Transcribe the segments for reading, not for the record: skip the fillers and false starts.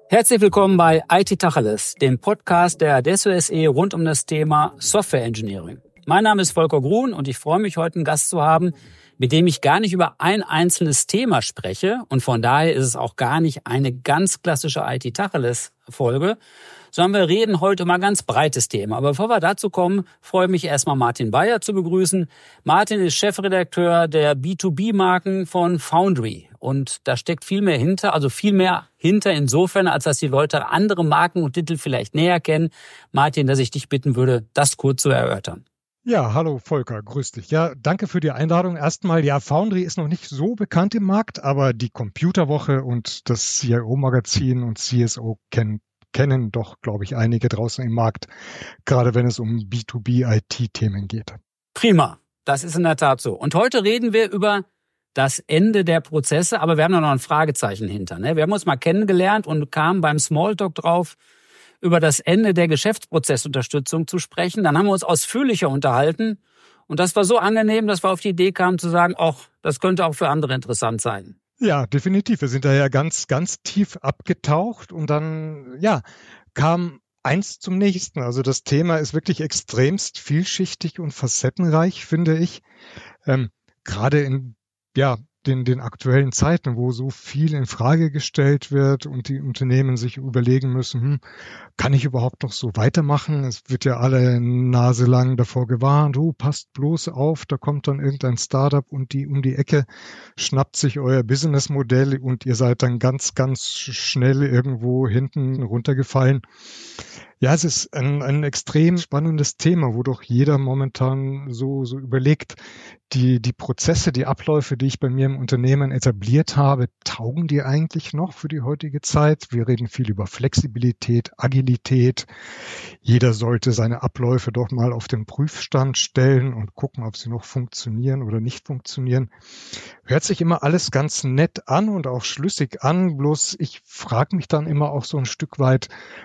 Herzlich willkommen bei IT Tacheles, dem Podcast der Adesso SE rund um das Thema Software Engineering. Mein Name ist Volker Grun und ich freue mich, heute einen Gast zu haben, mit dem ich gar nicht über ein einzelnes Thema spreche. Und von daher ist es auch gar nicht eine ganz klassische IT Tacheles Folge, sondern wir reden heute mal ganz breites Thema. Aber bevor wir dazu kommen, freue ich mich erstmal Martin Beyer zu begrüßen. Martin ist Chefredakteur der B2B-Marken von Foundry. Und da steckt viel mehr hinter insofern, als dass die Leute andere Marken und Titel vielleicht näher kennen. Martin, dass ich dich bitten würde, das kurz zu erörtern. Ja, hallo Volker, grüß dich. Ja, danke für die Einladung. Erstmal, ja, Foundry ist noch nicht so bekannt im Markt, aber die Computerwoche und das CIO-Magazin und CSO kennen doch, glaube ich, einige draußen im Markt, gerade wenn es um B2B-IT-Themen geht. Prima, das ist in der Tat so. Und heute reden wir über das Ende der Prozesse, aber wir haben da noch ein Fragezeichen hinter. Ne? Wir haben uns mal kennengelernt und kamen beim Smalltalk drauf, über das Ende der Geschäftsprozessunterstützung zu sprechen. Dann haben wir uns ausführlicher unterhalten und das war so angenehm, dass wir auf die Idee kamen zu sagen, ach, das könnte auch für andere interessant sein. Ja, definitiv. Wir sind da ja ganz, ganz tief abgetaucht und dann, ja, kam eins zum nächsten. Also das Thema ist wirklich extremst vielschichtig und facettenreich, finde ich. Gerade in, den aktuellen Zeiten, wo so viel in Frage gestellt wird und die Unternehmen sich überlegen müssen, kann ich überhaupt noch so weitermachen? Es wird ja alle Nase lang davor gewarnt, passt bloß auf, da kommt dann irgendein Startup und die um die Ecke schnappt sich euer Businessmodell und ihr seid dann ganz, ganz schnell irgendwo hinten runtergefallen. Ja, es ist ein extrem spannendes Thema, wo doch jeder momentan so überlegt, die Prozesse, die Abläufe, die ich bei mir im Unternehmen etabliert habe, taugen die eigentlich noch für die heutige Zeit? Wir reden viel über Flexibilität, Agilität. Jeder sollte seine Abläufe doch mal auf den Prüfstand stellen und gucken, ob sie noch funktionieren oder nicht funktionieren. Hört sich immer alles ganz nett an und auch schlüssig an, bloß ich frage mich dann immer auch so ein Stück weit,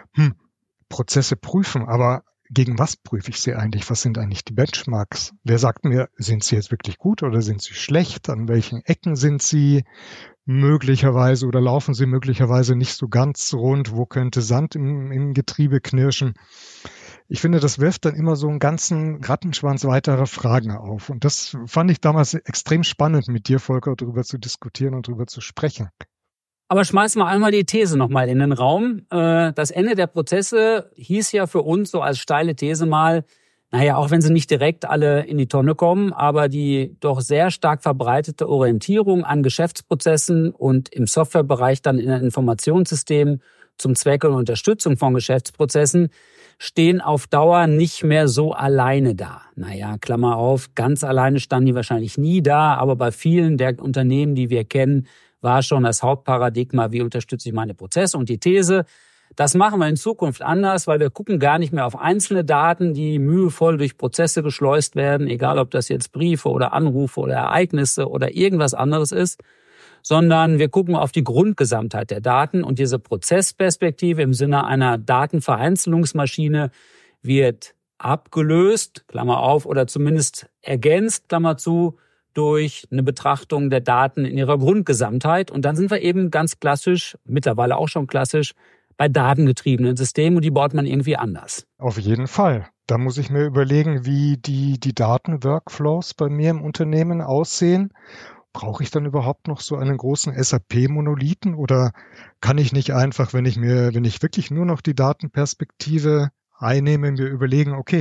Prozesse prüfen, aber gegen was prüfe ich sie eigentlich? Was sind eigentlich die Benchmarks? Wer sagt mir, sind sie jetzt wirklich gut oder sind sie schlecht? An welchen Ecken sind sie möglicherweise oder laufen sie möglicherweise nicht so ganz rund? Wo könnte Sand im Getriebe knirschen? Ich finde, das wirft dann immer so einen ganzen Rattenschwanz weiterer Fragen auf. Und das fand ich damals extrem spannend, mit dir, Volker, darüber zu diskutieren und darüber zu sprechen. Aber schmeißen wir einmal die These nochmal in den Raum. Das Ende der Prozesse hieß ja für uns so als steile These mal, auch wenn sie nicht direkt alle in die Tonne kommen, aber die doch sehr stark verbreitete Orientierung an Geschäftsprozessen und im Softwarebereich dann in den Informationssystemen zum Zwecke und Unterstützung von Geschäftsprozessen stehen auf Dauer nicht mehr so alleine da. Klammer auf, ganz alleine standen die wahrscheinlich nie da, aber bei vielen der Unternehmen, die wir kennen, war schon das Hauptparadigma, wie unterstütze ich meine Prozesse. Und die These, das machen wir in Zukunft anders, weil wir gucken gar nicht mehr auf einzelne Daten, die mühevoll durch Prozesse geschleust werden, egal ob das jetzt Briefe oder Anrufe oder Ereignisse oder irgendwas anderes ist, sondern wir gucken auf die Grundgesamtheit der Daten und diese Prozessperspektive im Sinne einer Datenvereinzelungsmaschine wird abgelöst, Klammer auf, oder zumindest ergänzt, Klammer zu, durch eine Betrachtung der Daten in ihrer Grundgesamtheit. Und dann sind wir eben ganz klassisch, mittlerweile auch schon klassisch, bei datengetriebenen Systemen und die baut man irgendwie anders. Auf jeden Fall. Da muss ich mir überlegen, wie die Datenworkflows bei mir im Unternehmen aussehen. Brauche ich dann überhaupt noch so einen großen SAP-Monolithen oder kann ich nicht einfach, wenn ich wirklich nur noch die Datenperspektive einnehme, mir überlegen, okay,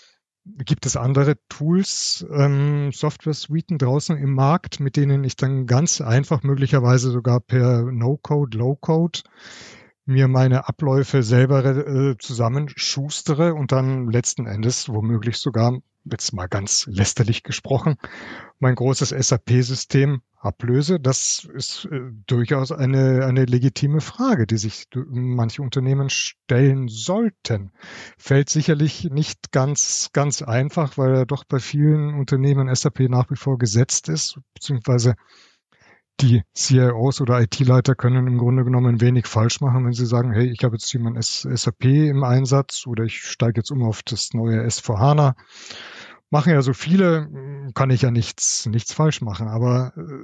gibt es andere Tools, Software-Suiten draußen im Markt, mit denen ich dann ganz einfach, möglicherweise sogar per No-Code, Low-Code, mir meine Abläufe selber zusammenschustere und dann letzten Endes womöglich sogar, jetzt mal ganz lästerlich gesprochen, mein großes SAP-System ablöse? Das ist durchaus eine legitime Frage, die sich manche Unternehmen stellen sollten. Fällt sicherlich nicht ganz einfach, weil doch bei vielen Unternehmen SAP nach wie vor gesetzt ist, beziehungsweise die CIOs oder IT-Leiter können im Grunde genommen wenig falsch machen, wenn sie sagen, hey, ich habe jetzt hier mein SAP im Einsatz oder ich steige jetzt um auf das neue S/4HANA. Machen ja so viele, kann ich ja nichts falsch machen. Aber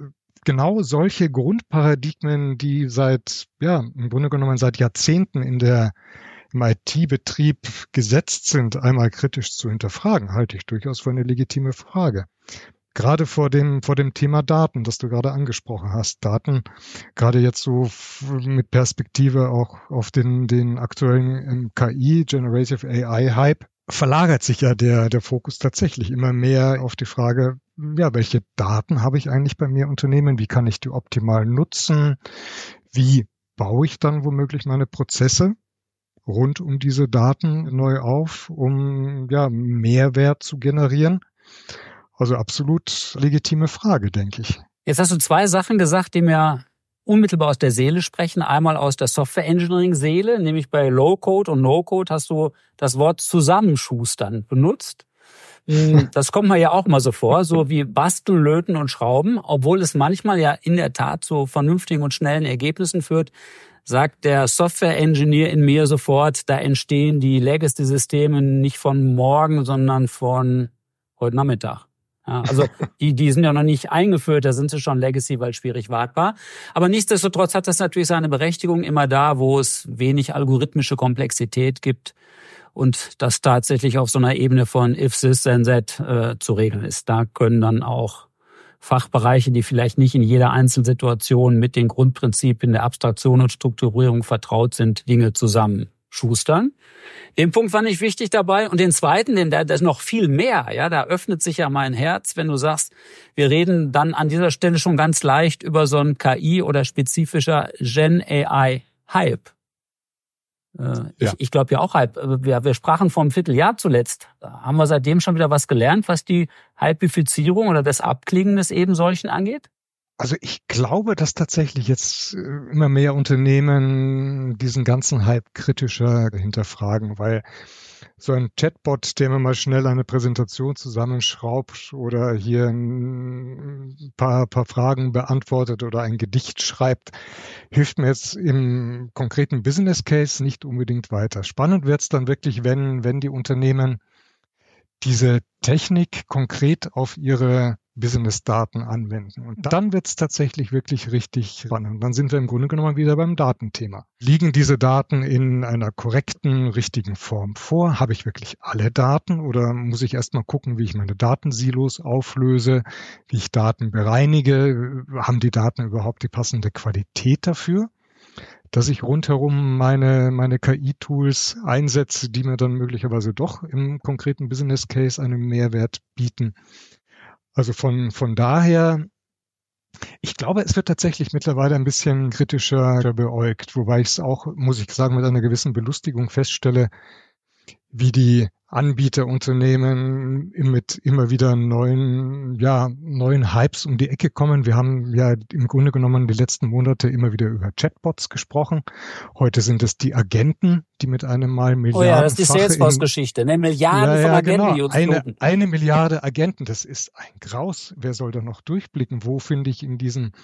genau solche Grundparadigmen, die im Grunde genommen seit Jahrzehnten im IT-Betrieb gesetzt sind, einmal kritisch zu hinterfragen, halte ich durchaus für eine legitime Frage. Gerade vor dem Thema Daten, das du gerade angesprochen hast. Daten, gerade jetzt so mit Perspektive auch auf den aktuellen KI, Generative AI-Hype, verlagert sich ja der Fokus tatsächlich immer mehr auf die Frage, welche Daten habe ich eigentlich bei mir im Unternehmen? Wie kann ich die optimal nutzen? Wie baue ich dann womöglich meine Prozesse rund um diese Daten neu auf, um Mehrwert zu generieren? Also absolut legitime Frage, denke ich. Jetzt hast du zwei Sachen gesagt, die mir unmittelbar aus der Seele sprechen. Einmal aus der Software-Engineering-Seele, nämlich bei Low-Code und No-Code hast du das Wort Zusammenschustern benutzt. Das kommt mir ja auch mal so vor, so wie basteln, löten und schrauben, obwohl es manchmal ja in der Tat zu vernünftigen und schnellen Ergebnissen führt, sagt der Software-Engineer in mir sofort, da entstehen die Legacy-Systeme nicht von morgen, sondern von heute Nachmittag. Ja, also die sind ja noch nicht eingeführt, da sind sie schon Legacy, weil schwierig wartbar. Aber nichtsdestotrotz hat das natürlich seine Berechtigung immer da, wo es wenig algorithmische Komplexität gibt und das tatsächlich auf so einer Ebene von if this then that zu regeln ist. Da können dann auch Fachbereiche, die vielleicht nicht in jeder Einzelsituation mit den Grundprinzipien der Abstraktion und Strukturierung vertraut sind, Dinge zusammenschustern. Den Punkt fand ich wichtig dabei. Und den zweiten, da ist noch viel mehr. Ja, da öffnet sich ja mein Herz, wenn du sagst, wir reden dann an dieser Stelle schon ganz leicht über so ein KI oder spezifischer Gen-AI-Hype. Ich glaube ja auch Hype. Wir sprachen vor einem Vierteljahr zuletzt. Haben wir seitdem schon wieder was gelernt, was die Hypifizierung oder das Abklingen des eben solchen angeht? Also ich glaube, dass tatsächlich jetzt immer mehr Unternehmen diesen ganzen Hype kritischer hinterfragen, weil so ein Chatbot, der mir mal schnell eine Präsentation zusammenschraubt oder hier ein paar Fragen beantwortet oder ein Gedicht schreibt, hilft mir jetzt im konkreten Business Case nicht unbedingt weiter. Spannend wird es dann wirklich, wenn die Unternehmen diese Technik konkret auf ihre Business-Daten anwenden. Und dann wird es tatsächlich wirklich richtig spannend. Dann sind wir im Grunde genommen wieder beim Datenthema. Liegen diese Daten in einer korrekten, richtigen Form vor? Habe ich wirklich alle Daten oder muss ich erst mal gucken, wie ich meine Datensilos auflöse, wie ich Daten bereinige? Haben die Daten überhaupt die passende Qualität dafür? Dass ich rundherum meine KI-Tools einsetze, die mir dann möglicherweise doch im konkreten Business Case einen Mehrwert bieten. Also von daher, ich glaube, es wird tatsächlich mittlerweile ein bisschen kritischer beäugt, wobei ich es auch, muss ich sagen, mit einer gewissen Belustigung feststelle, wie die Anbieterunternehmen mit immer wieder neuen Hypes um die Ecke kommen. Wir haben ja im Grunde genommen die letzten Monate immer wieder über Chatbots gesprochen. Heute sind es die Agenten, die mit einem Mal Milliarden. Oh ja, das ist die Salesforce-Geschichte, ne? Milliarden von Agenten, genau. die uns flogen. Eine Milliarde Agenten, das ist ein Graus. Wer soll da noch durchblicken? Wo finde ich in diesem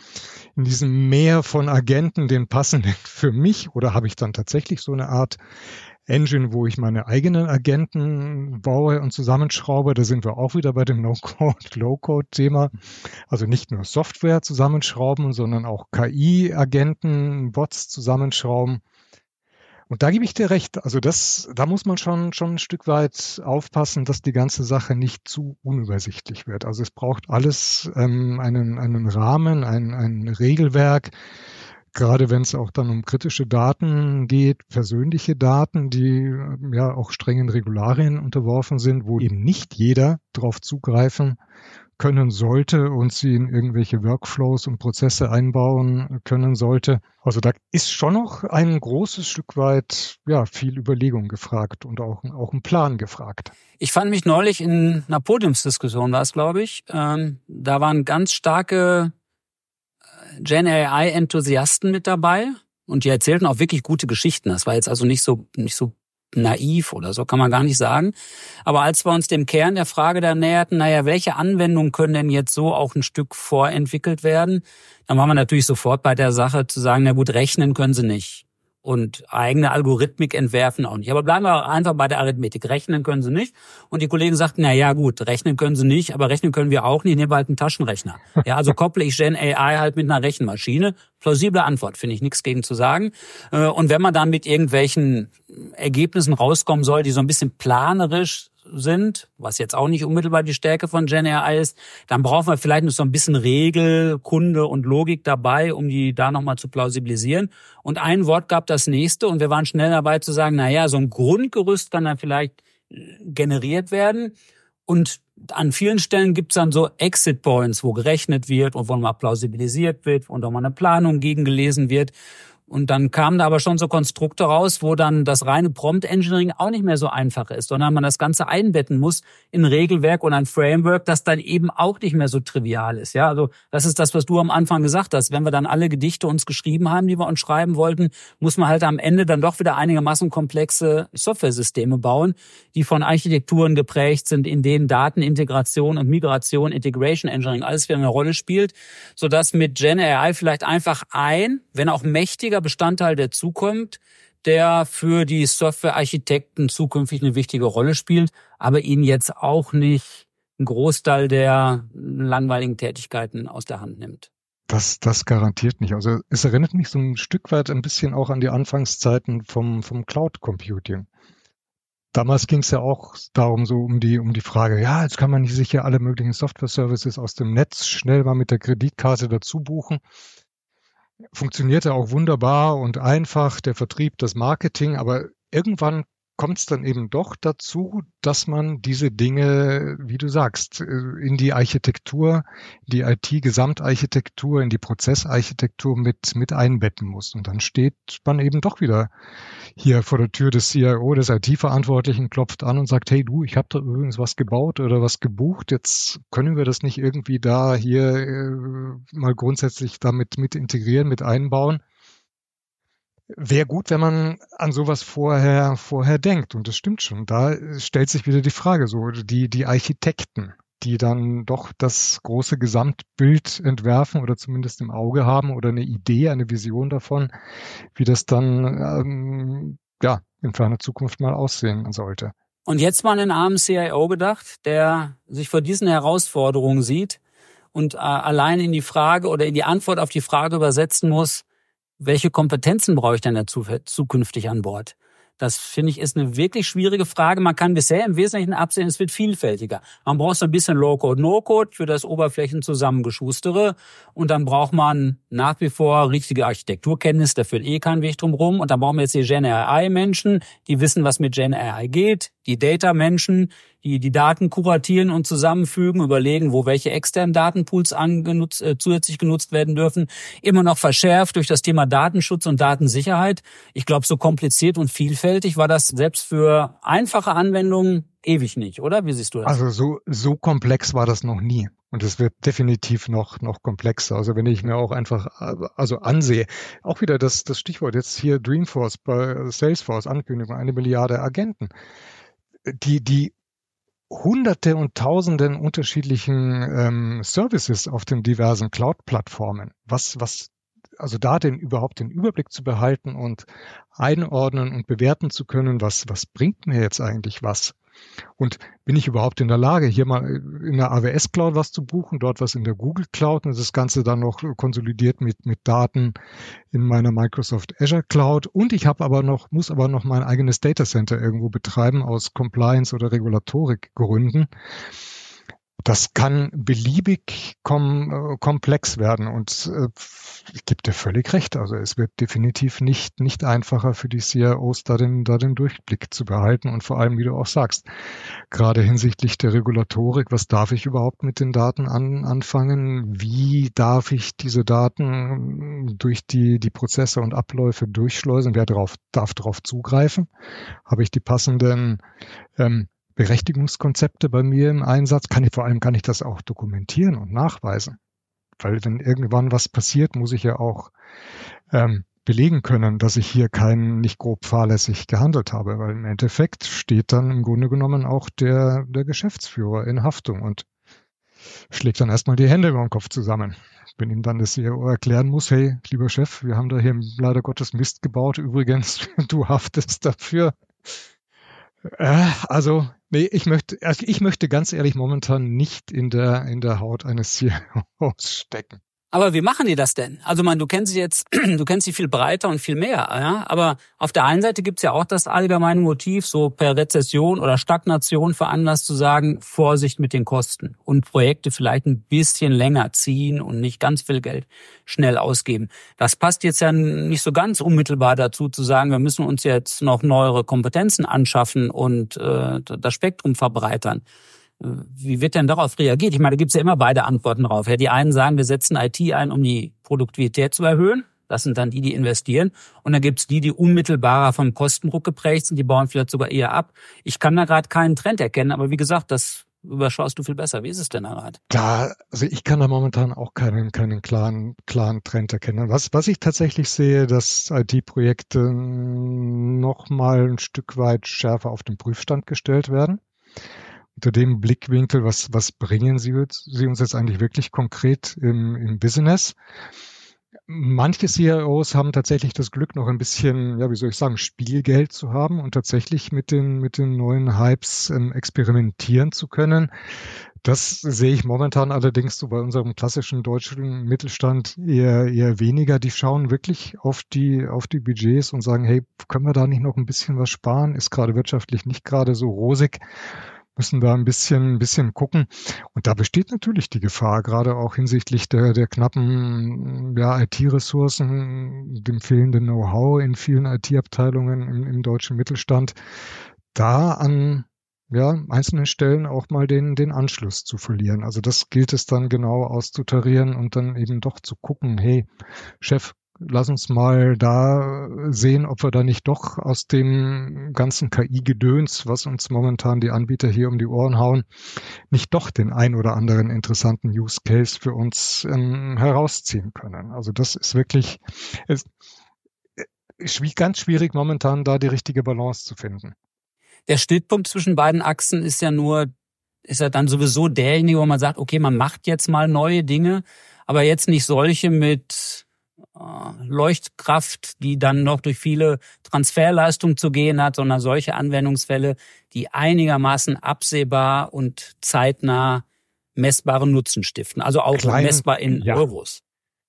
Meer von Agenten den passenden für mich? Oder habe ich dann tatsächlich so eine Art Engine, wo ich meine eigenen Agenten baue und zusammenschraube? Da sind wir auch wieder bei dem No-Code, Low-Code-Thema. Also nicht nur Software zusammenschrauben, sondern auch KI-Agenten, Bots zusammenschrauben. Und da gebe ich dir recht. Also da muss man schon ein Stück weit aufpassen, dass die ganze Sache nicht zu unübersichtlich wird. Also es braucht alles einen Rahmen, ein Regelwerk. Gerade wenn es auch dann um kritische Daten geht, persönliche Daten, die ja auch strengen Regularien unterworfen sind, wo eben nicht jeder drauf zugreifen können sollte und sie in irgendwelche Workflows und Prozesse einbauen können sollte. Also da ist schon noch ein großes Stück weit viel Überlegung gefragt und auch ein Plan gefragt. Ich fand mich neulich in einer Podiumsdiskussion, war es, glaube ich, da waren ganz starke Gen-AI-Enthusiasten mit dabei und die erzählten auch wirklich gute Geschichten. Das war jetzt also nicht so naiv oder so, kann man gar nicht sagen. Aber als wir uns dem Kern der Frage da näherten, welche Anwendungen können denn jetzt so auch ein Stück vorentwickelt werden, dann waren wir natürlich sofort bei der Sache zu sagen, na gut, rechnen können sie nicht. Und eigene Algorithmik entwerfen auch nicht. Aber bleiben wir einfach bei der Arithmetik. Rechnen können sie nicht. Und die Kollegen sagten, na ja, gut, rechnen können sie nicht, aber rechnen können wir auch nicht, nehmen wir halt einen Taschenrechner. Ja, also kopple ich Gen AI halt mit einer Rechenmaschine. Plausible Antwort, finde ich nichts gegen zu sagen. Und wenn man dann mit irgendwelchen Ergebnissen rauskommen soll, die so ein bisschen planerisch sind, was jetzt auch nicht unmittelbar die Stärke von Gen AI ist, dann brauchen wir vielleicht noch so ein bisschen Regel, Kunde und Logik dabei, um die da nochmal zu plausibilisieren. Und ein Wort gab das nächste und wir waren schnell dabei zu sagen, na ja, so ein Grundgerüst kann dann vielleicht generiert werden und an vielen Stellen gibt's dann so Exit Points, wo gerechnet wird und wo mal plausibilisiert wird und auch mal eine Planung gegengelesen wird. Und dann kamen da aber schon so Konstrukte raus, wo dann das reine Prompt Engineering auch nicht mehr so einfach ist, sondern man das Ganze einbetten muss in ein Regelwerk und ein Framework, das dann eben auch nicht mehr so trivial ist. Ja, also das ist das, was du am Anfang gesagt hast. Wenn wir dann alle Gedichte uns geschrieben haben, die wir uns schreiben wollten, muss man halt am Ende dann doch wieder einigermaßen komplexe Softwaresysteme bauen, die von Architekturen geprägt sind, in denen Datenintegration und Migration, Integration Engineering alles wieder eine Rolle spielt, sodass mit Gen AI vielleicht einfach ein, wenn auch mächtiger Bestandteil der Zukunft, der für die Softwarearchitekten zukünftig eine wichtige Rolle spielt, aber ihnen jetzt auch nicht einen Großteil der langweiligen Tätigkeiten aus der Hand nimmt. Das garantiert nicht. Also es erinnert mich so ein Stück weit ein bisschen auch an die Anfangszeiten vom Cloud Computing. Damals ging es ja auch darum, so um die Frage, ja, jetzt kann man sich ja alle möglichen Software-Services aus dem Netz schnell mal mit der Kreditkarte dazu buchen. Funktionierte auch wunderbar und einfach, der Vertrieb, das Marketing, aber irgendwann kommt es dann eben doch dazu, dass man diese Dinge, wie du sagst, in die Architektur, die IT-Gesamtarchitektur, in die Prozessarchitektur mit einbetten muss. Und dann steht man eben doch wieder hier vor der Tür des CIO, des IT-Verantwortlichen, klopft an und sagt, hey du, ich habe da übrigens was gebaut oder was gebucht, jetzt können wir das nicht irgendwie da hier mal grundsätzlich damit mit integrieren, mit einbauen. Wäre gut, wenn man an sowas vorher denkt. Und das stimmt schon. Da stellt sich wieder die Frage, so die Architekten, die dann doch das große Gesamtbild entwerfen oder zumindest im Auge haben oder eine Idee, eine Vision davon, wie das dann in ferner Zukunft mal aussehen sollte. Und jetzt mal einen armen CIO gedacht, der sich vor diesen Herausforderungen sieht und allein in die Frage oder in die Antwort auf die Frage übersetzen muss, welche Kompetenzen brauche ich denn dazu zukünftig an Bord? Das, finde ich, ist eine wirklich schwierige Frage. Man kann bisher im Wesentlichen absehen, es wird vielfältiger. Man braucht so ein bisschen Low-Code, No-Code für das Oberflächen-Zusammengeschustere. Und dann braucht man nach wie vor richtige Architekturkenntnis, da führt kein Weg drum rum. Und dann brauchen wir jetzt die Gen AI-Menschen, die wissen, was mit Gen AI geht. Die Data-Menschen, die Daten kuratieren und zusammenfügen, überlegen, wo welche externen Datenpools zusätzlich genutzt werden dürfen. Immer noch verschärft durch das Thema Datenschutz und Datensicherheit. Ich glaube, so kompliziert und vielfältig war das selbst für einfache Anwendungen ewig nicht, oder? Wie siehst du das? Also so komplex war das noch nie. Und es wird definitiv noch komplexer. Also wenn ich mir auch einfach ansehe, auch wieder das Stichwort jetzt hier Dreamforce bei Salesforce, Ankündigung, 1 Milliarde Agenten. Die Hunderte und Tausenden unterschiedlichen Services auf den diversen Cloud-Plattformen. Also da überhaupt den Überblick zu behalten und einordnen und bewerten zu können, was bringt mir jetzt eigentlich was? Und bin ich überhaupt in der Lage, hier mal in der AWS Cloud was zu buchen, dort was in der Google Cloud und das Ganze dann noch konsolidiert mit Daten in meiner Microsoft Azure Cloud. Und ich muss aber noch mein eigenes Data Center irgendwo betreiben aus Compliance- oder Regulatorik-Gründen. Das kann beliebig komplex werden und ich gebe dir völlig recht. Also es wird definitiv nicht einfacher für die CIOs, da den Durchblick zu behalten und vor allem, wie du auch sagst, gerade hinsichtlich der Regulatorik, was darf ich überhaupt mit den Daten anfangen? Wie darf ich diese Daten durch die Prozesse und Abläufe durchschleusen? Wer darf darauf zugreifen? Habe ich die passenden Berechtigungskonzepte bei mir im Einsatz? Kann ich das auch dokumentieren und nachweisen? Weil wenn irgendwann was passiert, muss ich ja auch belegen können, dass ich hier nicht grob fahrlässig gehandelt habe, weil im Endeffekt steht dann im Grunde genommen auch der Geschäftsführer in Haftung. Und schlägt dann erstmal die Hände über den Kopf zusammen. Wenn ihm dann der CEO erklären muss, hey, lieber Chef, wir haben da hier leider Gottes Mist gebaut. Übrigens, du haftest dafür. Nee, ich möchte ganz ehrlich momentan nicht in der Haut eines CEOs stecken. Aber wie machen die das denn? Also du kennst sie viel breiter und viel mehr, ja. Aber auf der einen Seite gibt's ja auch das allgemeine Motiv, so per Rezession oder Stagnation veranlasst zu sagen, Vorsicht mit den Kosten und Projekte vielleicht ein bisschen länger ziehen und nicht ganz viel Geld schnell ausgeben. Das passt jetzt ja nicht so ganz unmittelbar dazu zu sagen, wir müssen uns jetzt noch neuere Kompetenzen anschaffen und das Spektrum verbreitern. Wie wird denn darauf reagiert? Ich meine, da gibt's ja immer beide Antworten drauf. Ja, die einen sagen, wir setzen IT ein, um die Produktivität zu erhöhen. Das sind dann die investieren. Und dann gibt's die unmittelbarer vom Kostendruck geprägt sind. Die bauen vielleicht sogar eher ab. Ich kann da gerade keinen Trend erkennen. Aber wie gesagt, das überschaust du viel besser. Wie ist es denn, Herr Rath? Klar, also ich kann da momentan auch keinen klaren Trend erkennen. Was ich tatsächlich sehe, dass IT-Projekte noch mal ein Stück weit schärfer auf den Prüfstand gestellt werden. Unter dem Blickwinkel, was bringen sie uns jetzt eigentlich wirklich konkret im Business? Manche CIOs haben tatsächlich das Glück, noch ein bisschen, ja, wie soll ich sagen, Spielgeld zu haben und tatsächlich mit den neuen Hypes experimentieren zu können. Das sehe ich momentan allerdings so bei unserem klassischen deutschen Mittelstand eher weniger. Die schauen wirklich auf die Budgets und sagen, hey, können wir da nicht noch ein bisschen was sparen? Ist gerade wirtschaftlich nicht gerade so rosig. Müssen da ein bisschen gucken. Und da besteht natürlich die Gefahr, gerade auch hinsichtlich der knappen IT-Ressourcen, dem fehlenden Know-how in vielen IT-Abteilungen im deutschen Mittelstand, da an einzelnen Stellen auch mal den Anschluss zu verlieren. Also das gilt es dann genau auszutarieren und dann eben doch zu gucken, hey, Chef, lass uns mal da sehen, ob wir da nicht doch aus dem ganzen KI-Gedöns, was uns momentan die Anbieter hier um die Ohren hauen, nicht doch den ein oder anderen interessanten Use Case für uns herausziehen können. Also das ist wirklich ganz schwierig momentan da die richtige Balance zu finden. Der Schnittpunkt zwischen beiden Achsen ist ja dann sowieso derjenige, wo man sagt, okay, man macht jetzt mal neue Dinge, aber jetzt nicht solche mit Leuchtkraft, die dann noch durch viele Transferleistungen zu gehen hat, sondern solche Anwendungsfälle, die einigermaßen absehbar und zeitnah messbaren Nutzen stiften. Also auch messbar in Euros.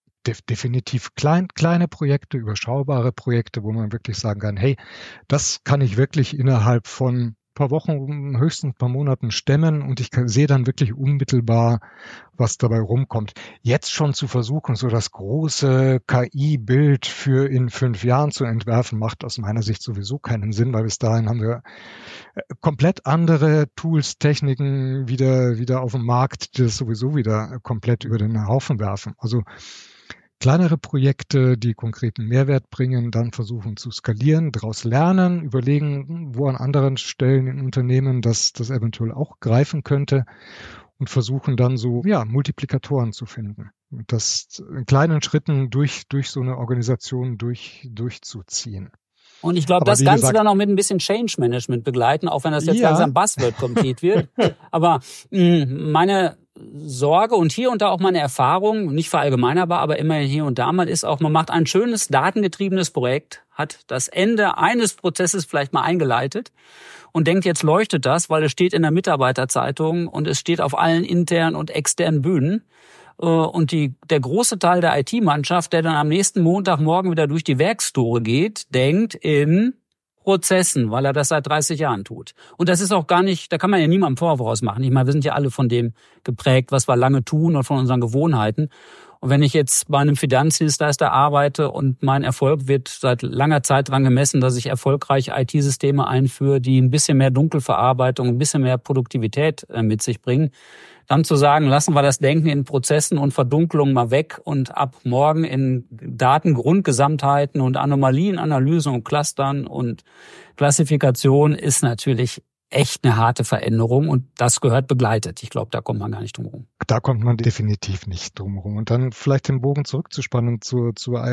Definitiv kleine Projekte, überschaubare Projekte, wo man wirklich sagen kann, hey, das kann ich wirklich innerhalb von paar Wochen, höchstens ein paar Monaten stemmen und ich sehe dann wirklich unmittelbar, was dabei rumkommt. Jetzt schon zu versuchen, so das große KI-Bild für in 5 Jahren zu entwerfen, macht aus meiner Sicht sowieso keinen Sinn, weil bis dahin haben wir komplett andere Tools, Techniken wieder auf dem Markt, die das sowieso wieder komplett über den Haufen werfen. Also kleinere Projekte, die konkreten Mehrwert bringen, dann versuchen zu skalieren, daraus lernen, überlegen, wo an anderen Stellen in Unternehmen das eventuell auch greifen könnte und versuchen dann so, Multiplikatoren zu finden. Und das in kleinen Schritten durch so eine Organisation durchzuziehen. Und ich glaube, das Ganze dann auch mit ein bisschen Change Management begleiten, auch wenn das jetzt langsam Buzzword-Complete wird. Aber meine Sorge und hier und da auch meine Erfahrung, nicht verallgemeinerbar, aber immerhin hier und da mal ist auch, man macht ein schönes datengetriebenes Projekt, hat das Ende eines Prozesses vielleicht mal eingeleitet und denkt, jetzt leuchtet das, weil es steht in der Mitarbeiterzeitung und es steht auf allen internen und externen Bühnen. Und der große Teil der IT-Mannschaft, der dann am nächsten Montagmorgen wieder durch die Werkstore geht, denkt in Prozessen, weil er das seit 30 Jahren tut. Und das ist auch gar nicht, da kann man ja niemandem Vorwurf machen. Ich meine, wir sind ja alle von dem geprägt, was wir lange tun und von unseren Gewohnheiten. Und wenn ich jetzt bei einem Finanzdienstleister arbeite und mein Erfolg wird seit langer Zeit dran gemessen, dass ich erfolgreich IT-Systeme einführe, die ein bisschen mehr Dunkelverarbeitung, ein bisschen mehr Produktivität mit sich bringen, dann zu sagen, lassen wir das Denken in Prozessen und Verdunklungen mal weg und ab morgen in Datengrundgesamtheiten und Anomalien-Analyse und Clustern und Klassifikation ist natürlich echt eine harte Veränderung und das gehört begleitet. Ich glaube, da kommt man gar nicht drum herum. Da kommt man definitiv nicht drum herum. Und dann vielleicht den Bogen zurückzuspannen zur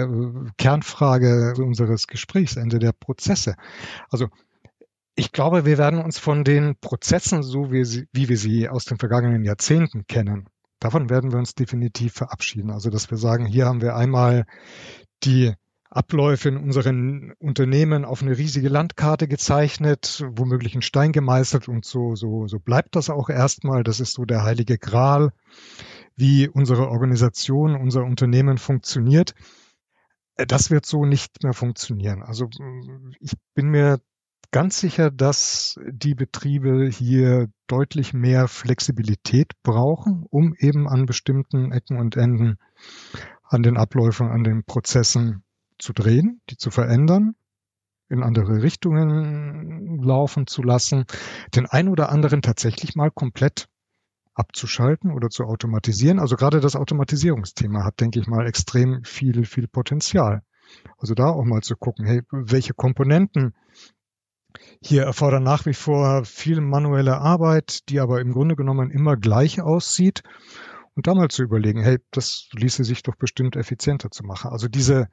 Kernfrage unseres Gesprächs, Ende der Prozesse. Also ich glaube, wir werden uns von den Prozessen, so wie wir sie aus den vergangenen Jahrzehnten kennen, Davon werden wir uns definitiv verabschieden. Also, dass wir sagen, hier haben wir einmal die Abläufe in unseren Unternehmen auf eine riesige Landkarte gezeichnet, womöglich in Stein gemeißelt und so bleibt das auch erstmal. Das ist so der heilige Gral, wie unsere Organisation, unser Unternehmen funktioniert. Das wird so nicht mehr funktionieren. Also ich bin mir ganz sicher, dass die Betriebe hier deutlich mehr Flexibilität brauchen, um eben an bestimmten Ecken und Enden an den Abläufen, an den Prozessen zu drehen, die zu verändern, in andere Richtungen laufen zu lassen, den ein oder anderen tatsächlich mal komplett abzuschalten oder zu automatisieren. Also gerade das Automatisierungsthema hat, denke ich mal, extrem viel Potenzial. Also da auch mal zu gucken, hey, welche Komponenten hier erfordern nach wie vor viel manuelle Arbeit, die aber im Grunde genommen immer gleich aussieht. Und da mal zu überlegen, hey, das ließe sich doch bestimmt effizienter zu machen. Also diese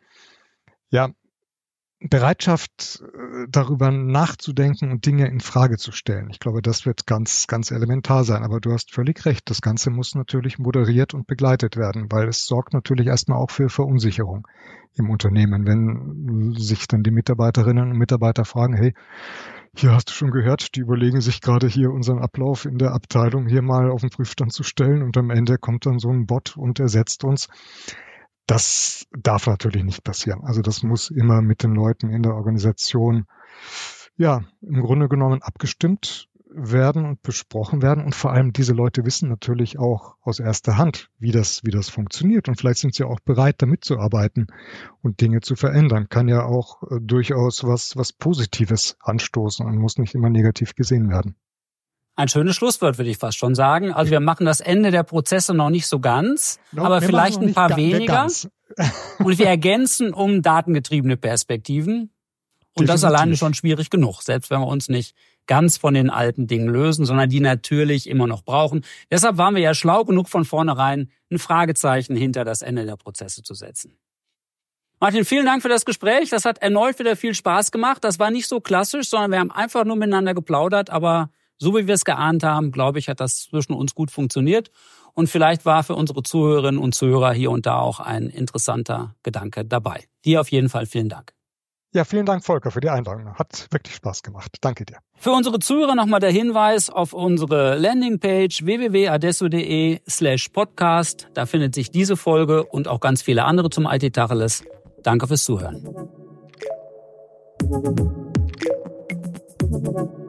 Bereitschaft, darüber nachzudenken und Dinge in Frage zu stellen. Ich glaube, das wird ganz elementar sein. Aber du hast völlig recht. Das Ganze muss natürlich moderiert und begleitet werden, weil es sorgt natürlich erstmal auch für Verunsicherung im Unternehmen, wenn sich dann die Mitarbeiterinnen und Mitarbeiter fragen, hey, hier hast du schon gehört, die überlegen sich gerade hier unseren Ablauf in der Abteilung hier mal auf den Prüfstand zu stellen und am Ende kommt dann so ein Bot und ersetzt uns. Das darf natürlich nicht passieren. Also das muss immer mit den Leuten in der Organisation, im Grunde genommen abgestimmt werden und besprochen werden. Und vor allem diese Leute wissen natürlich auch aus erster Hand, wie das funktioniert. Und vielleicht sind sie auch bereit, da mitzuarbeiten und Dinge zu verändern. Kann ja auch durchaus was Positives anstoßen und muss nicht immer negativ gesehen werden. Ein schönes Schlusswort, würde ich fast schon sagen. Also wir machen das Ende der Prozesse noch nicht so ganz, aber vielleicht ein paar weniger. Und wir ergänzen um datengetriebene Perspektiven. Und das ist alleine schon schwierig genug, selbst wenn wir uns nicht ganz von den alten Dingen lösen, sondern die natürlich immer noch brauchen. Deshalb waren wir ja schlau genug, von vornherein ein Fragezeichen hinter das Ende der Prozesse zu setzen. Martin, vielen Dank für das Gespräch. Das hat erneut wieder viel Spaß gemacht. Das war nicht so klassisch, sondern wir haben einfach nur miteinander geplaudert, aber so wie wir es geahnt haben, glaube ich, hat das zwischen uns gut funktioniert. Und vielleicht war für unsere Zuhörerinnen und Zuhörer hier und da auch ein interessanter Gedanke dabei. Dir auf jeden Fall vielen Dank. Ja, vielen Dank, Volker, für die Einladung. Hat wirklich Spaß gemacht. Danke dir. Für unsere Zuhörer nochmal der Hinweis auf unsere Landingpage www.adesso.de/podcast. Da findet sich diese Folge und auch ganz viele andere zum IT Tacheles. Danke fürs Zuhören.